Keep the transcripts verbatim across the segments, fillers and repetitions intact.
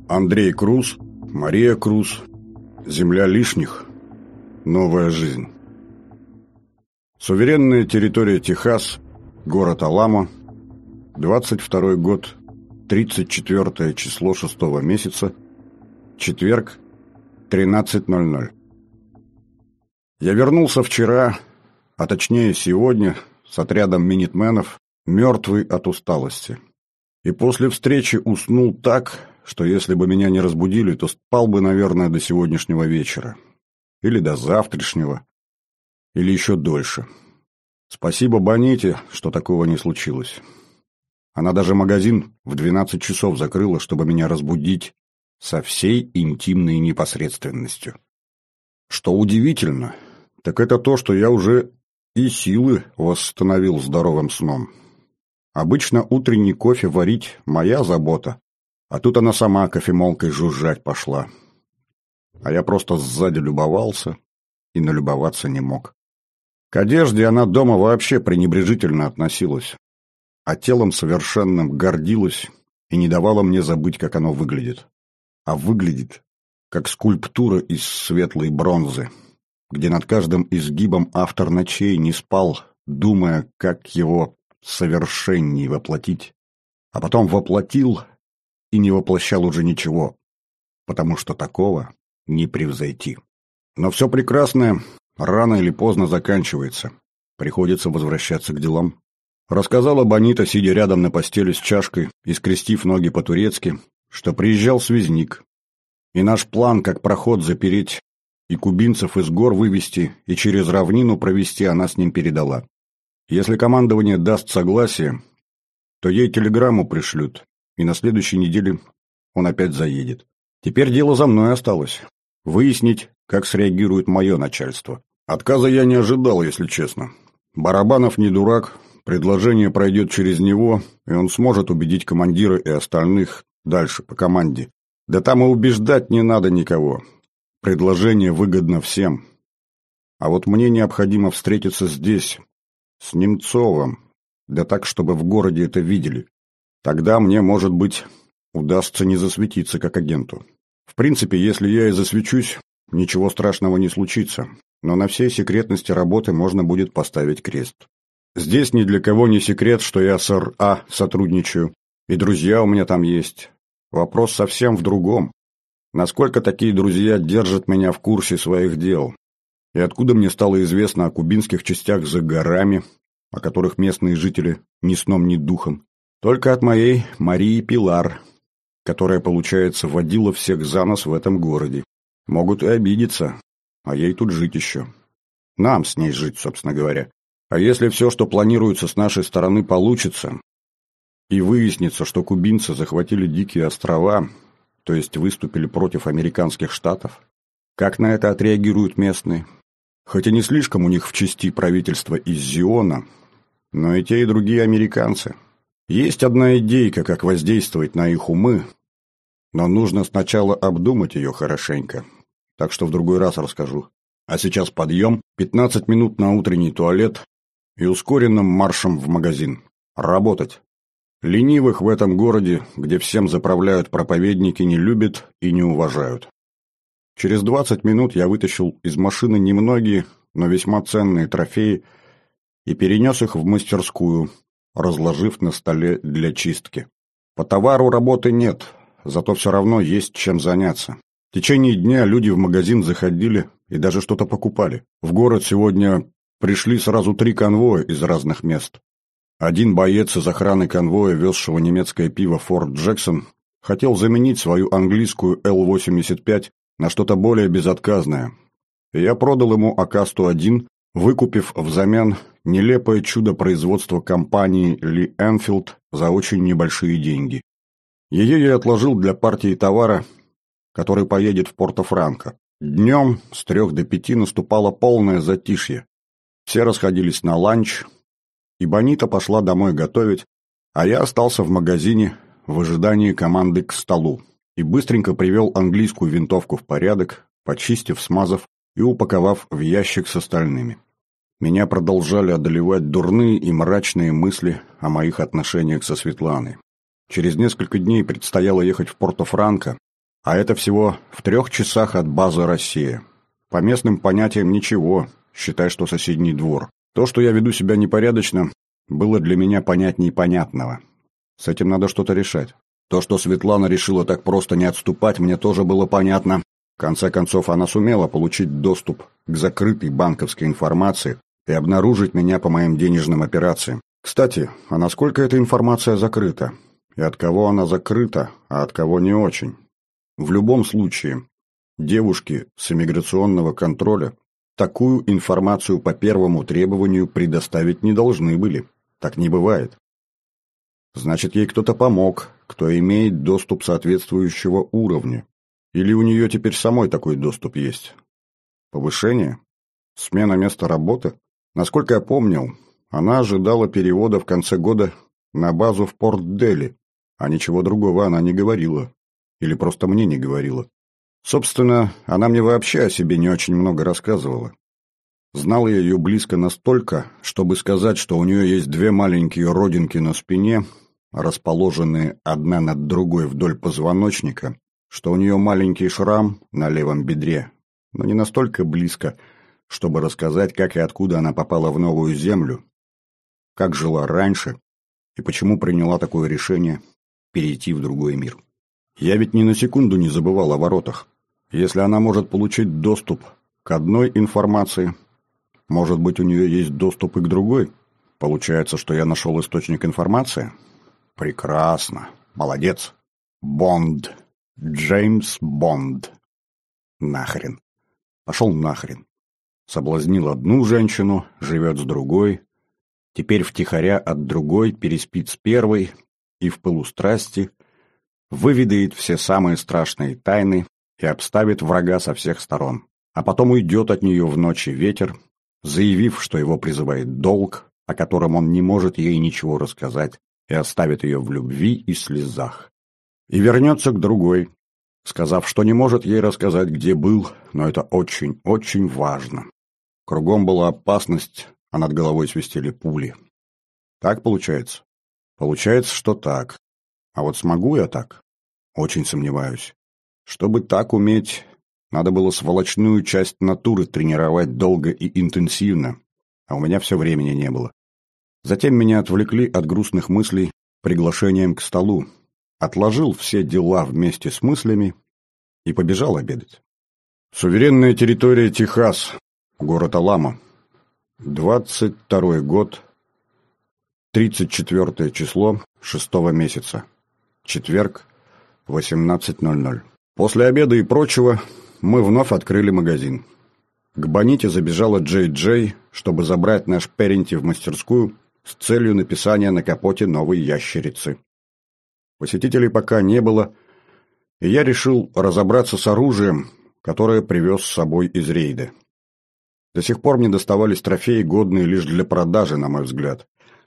Андрей Круз, Мария Круз, «Земля лишних. Новая жизнь». Суверенная территория Техас, город Аламо, двадцать второй год, тридцать четвёртое число шестого месяца, четверг, тринадцать ноль ноль. Я вернулся вчера, а точнее сегодня, с отрядом минитменов, мертвый от усталости. И после встречи уснул так, что если бы меня не разбудили, то спал бы, наверное, до сегодняшнего вечера. Или до завтрашнего. Или еще дольше. Спасибо Боните, что такого не случилось. Она даже магазин в двенадцать часов закрыла, чтобы меня разбудить со всей интимной непосредственностью. Что удивительно, так это то, что я уже и силы восстановил здоровым сном. Обычно утренний кофе варить моя забота, а тут она сама кофемолкой жужжать пошла. А я просто сзади любовался и налюбоваться не мог. К одежде она дома вообще пренебрежительно относилась, а телом совершенным гордилась и не давала мне забыть, как оно выглядит. А выглядит, как скульптура из светлой бронзы, где над каждым изгибом автор ночей не спал, думая, как его совершенней воплотить, а потом воплотил и не воплощал уже ничего, потому что такого не превзойти. Но все прекрасное рано или поздно заканчивается, приходится возвращаться к делам. Рассказала Бонита, сидя рядом на постели с чашкой и скрестив ноги по-турецки, что приезжал связник, и наш план, как проход запереть и кубинцев из гор вывести и через равнину провести, она с ним передала. Если командование даст согласие, то ей телеграмму пришлют, и на следующей неделе он опять заедет. Теперь дело за мной осталось. Выяснить, как среагирует мое начальство. Отказа я не ожидал, если честно. Барабанов не дурак, предложение пройдет через него, и он сможет убедить командира и остальных дальше по команде. Да там и убеждать не надо никого. Предложение выгодно всем. А вот мне необходимо встретиться здесь, с Немцовым, да так, чтобы в городе это видели. Тогда мне, может быть, удастся не засветиться как агенту. В принципе, если я и засвечусь, ничего страшного не случится, но на всей секретности работы можно будет поставить крест. Здесь ни для кого не секрет, что я с эр а сотрудничаю, и друзья у меня там есть. Вопрос совсем в другом. Насколько такие друзья держат меня в курсе своих дел? И откуда мне стало известно о кубинских частях за горами, о которых местные жители ни сном, ни духом? Только от моей Марии Пилар, которая, получается, водила всех за нос в этом городе. Могут и обидеться, а ей тут жить еще. Нам с ней жить, собственно говоря. А если все, что планируется с нашей стороны, получится, и выяснится, что кубинцы захватили Дикие острова, то есть выступили против американских штатов, как на это отреагируют местные? Хоть и не слишком у них в чести правительство из Зиона, но и те, и другие американцы. Есть одна идейка, как воздействовать на их умы, но нужно сначала обдумать ее хорошенько, так что в другой раз расскажу. А сейчас подъем, пятнадцать минут на утренний туалет и ускоренным маршем в магазин. Работать. Ленивых в этом городе, где всем заправляют проповедники, не любят и не уважают. Через двадцать минут я вытащил из машины немногие, но весьма ценные трофеи и перенес их в мастерскую, разложив на столе для чистки. По товару работы нет, зато все равно есть чем заняться. В течение дня люди в магазин заходили и даже что-то покупали. В город сегодня пришли сразу три конвоя из разных мест. Один боец из охраны конвоя, везшего немецкое пиво «Форт Джексон», хотел заменить свою английскую эл восемьдесят пять на что-то более безотказное. И я продал ему а ка сто один, выкупив взамен нелепое чудо производства компании Ли Энфилд за очень небольшие деньги. Ее я отложил для партии товара, который поедет в Порто-Франко. Днем с трех до пяти наступало полное затишье. Все расходились на ланч, и Бонита пошла домой готовить, а я остался в магазине в ожидании команды к столу и быстренько привел английскую винтовку в порядок, почистив, смазав и упаковав в ящик с остальными. Меня продолжали одолевать дурные и мрачные мысли о моих отношениях со Светланой. Через несколько дней предстояло ехать в Порто-Франко, А это всего в трех часах от базы «Россия». По местным понятиям ничего, считай, что соседний двор. То, что я веду себя непорядочно, было для меня понятнее понятного. С этим надо что-то решать. То, что Светлана решила так просто не отступать, мне тоже было понятно. В конце концов, она сумела получить доступ к закрытой банковской информации и обнаружить меня по моим денежным операциям. Кстати, а насколько эта информация закрыта? И от кого она закрыта, а от кого не очень? В любом случае, девушки с иммиграционного контроля такую информацию по первому требованию предоставить не должны были. Так не бывает. Значит, ей кто-то помог, кто имеет доступ соответствующего уровня. Или у нее теперь самой такой доступ есть? Повышение? Смена места работы? Насколько я помнил, она ожидала перевода в конце года на базу в Порт-Дели, а ничего другого она не говорила. Или просто мне не говорила. Собственно, она мне вообще о себе не очень много рассказывала. Знал я ее близко настолько, чтобы сказать, что у нее есть две маленькие родинки на спине, расположенные одна над другой вдоль позвоночника, что у нее маленький шрам на левом бедре, но не настолько близко, чтобы рассказать, как и откуда она попала в новую землю, как жила раньше и почему приняла такое решение перейти в другой мир. Я ведь ни на секунду не забывал о воротах. Если она может получить доступ к одной информации, может быть, у нее есть доступ и к другой? Получается, что я нашел источник информации? Прекрасно. Молодец. Бонд. Джеймс Бонд. Нахрен. Пошел нахрен. Соблазнил одну женщину, живет с другой. Теперь втихаря от другой переспит с первой и в пылу страсти выведает все самые страшные тайны и обставит врага со всех сторон. А потом уйдет от нее в ночи ветер, заявив, что его призывает долг, о котором он не может ей ничего рассказать, и оставит ее в любви и слезах. И вернется к другой, сказав, что не может ей рассказать, где был, но это очень-очень важно. Кругом была опасность, а над головой свистели пули. Так получается? Получается, что так. А вот смогу я так? Очень сомневаюсь. Чтобы так уметь, надо было сволочную часть натуры тренировать долго и интенсивно, а у меня все времени не было. Затем меня отвлекли от грустных мыслей приглашением к столу. Отложил все дела вместе с мыслями и побежал обедать. Суверенная территория Техас, город Аламо. двадцать второй год, тридцать четвёртое число шестого месяца. Четверг, восемнадцать ноль ноль. После обеда и прочего мы вновь открыли магазин. К Боните забежала Джей Джей, чтобы забрать наш Перинти в мастерскую с целью написания на капоте новой ящерицы. Посетителей пока не было, и я решил разобраться с оружием, которое привез с собой из рейда. До сих пор мне доставались трофеи, годные лишь для продажи, на мой взгляд.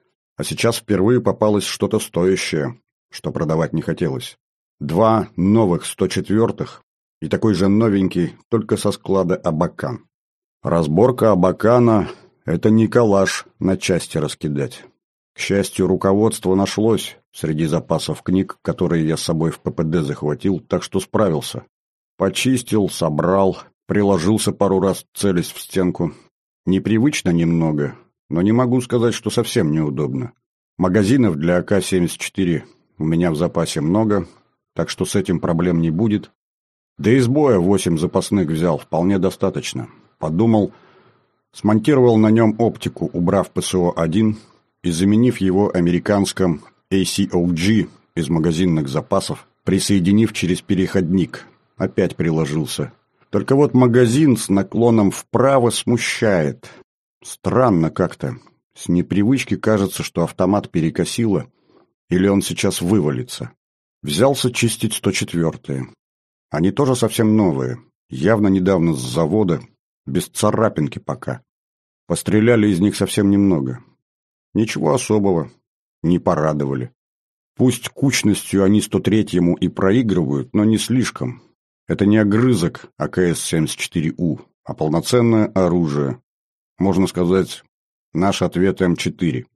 А сейчас впервые попалось что-то стоящее, что продавать не хотелось. Два новых сто четвёртых и такой же новенький, только со склада Абакан. Разборка Абакана — это не калаш на части раскидать. К счастью, руководство нашлось среди запасов книг, которые я с собой в ППД захватил, так что справился. Почистил, собрал, приложился пару раз, целясь в стенку. Непривычно немного, но не могу сказать, что совсем неудобно. Магазинов для А К семьдесят четыре у меня в запасе много, так что с этим проблем не будет. Да и с боя восемь запасных взял, вполне достаточно. Подумал, смонтировал на нем оптику, убрав П С О один и заменив его американским А С О Джи из магазинных запасов, присоединив через переходник. Опять приложился. Только вот магазин с наклоном вправо смущает. Странно как-то. С непривычки кажется, что автомат перекосило, или он сейчас вывалится. Взялся чистить сто четвёртые. Они тоже совсем новые, явно недавно с завода, без царапинки пока. Постреляли из них совсем немного. Ничего особого, не порадовали. Пусть кучностью они сто третьему и проигрывают, но не слишком. Это не огрызок А К С семьдесят четыре У, а полноценное оружие. Можно сказать, наш ответ М четыре.